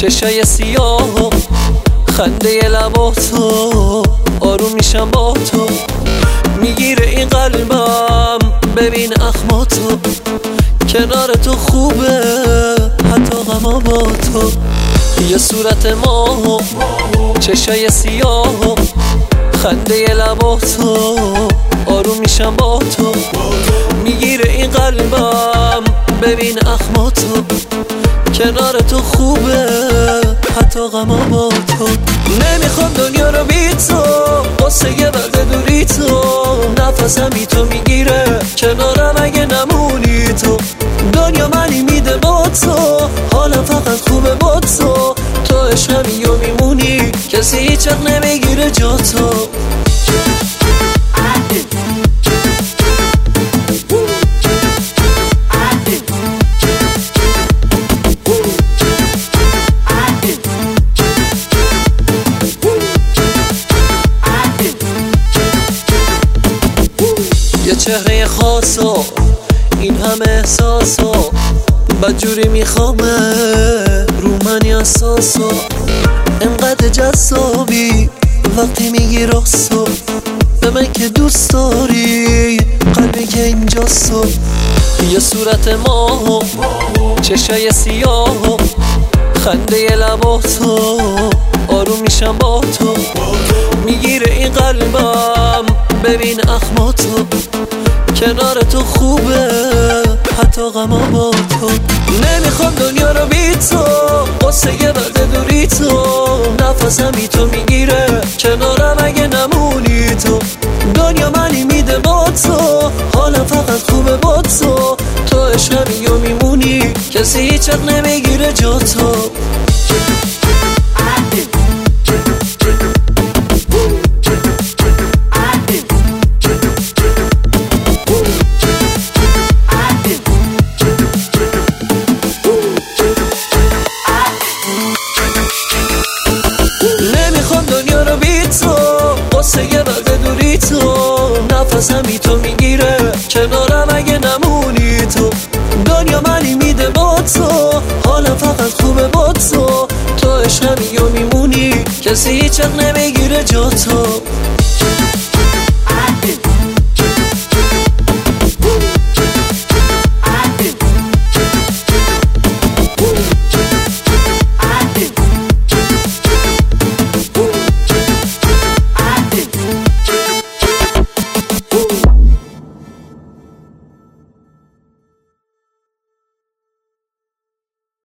چشای سیاه و خنده لباتو، آروم میشم با تو، میگیره این قلبم. ببین اخماتو، کنار تو خوبه حتی غما با تو. یه صورت ماه، چشای سیاه و خنده لباتو، آروم میشم با تو، میگیره این قلبم. ببین اخماتو، کنار تو خوبه حتی غما با تو. نمیخوام دنیا رو بی تو، قصه بعد دوری تو، نفسم بی تو میگیره کنارم اگه نمونی تو. دنیا منی میده با تو، حالا فقط خوبه با تو. تو عشقمی و میمونی، کسی هیچ وقت نمیگیره جا تو. یه چهره خاص و این همه احساس و بدجوری میخوامه رو منی اساس و انقدر جذابی وقتی میگی راسو. به من که دوست داری قلبی که اینجاست و یه صورت ماه، چشای سیاه و خنده لباتو، آروم میشم با تو، میگیره این قلبم. ببین اخماتو، کنار تو خوبه حتی غما با تو. نمیخوام دنیا رو بی تو، قصه بعد دوری تو، نفسم بی تو میگیره کنارم اگه نمونی تو. دنیا منی میده با تو، حالا فقط خوبه با تو. تو عشقمی و میمونی، کسی هیچ وقت نمیگیره جا تو. دنیا رو بی تو، قصه بعد دوری تو، نفسم بی تو میگیره کنارم اگه نمونی تو. دنیا منی میده با تو، حالا فقط خوبه با تو. تو عشقمی و میمونی، کسی هیچ وقت نمیگیره جا تو.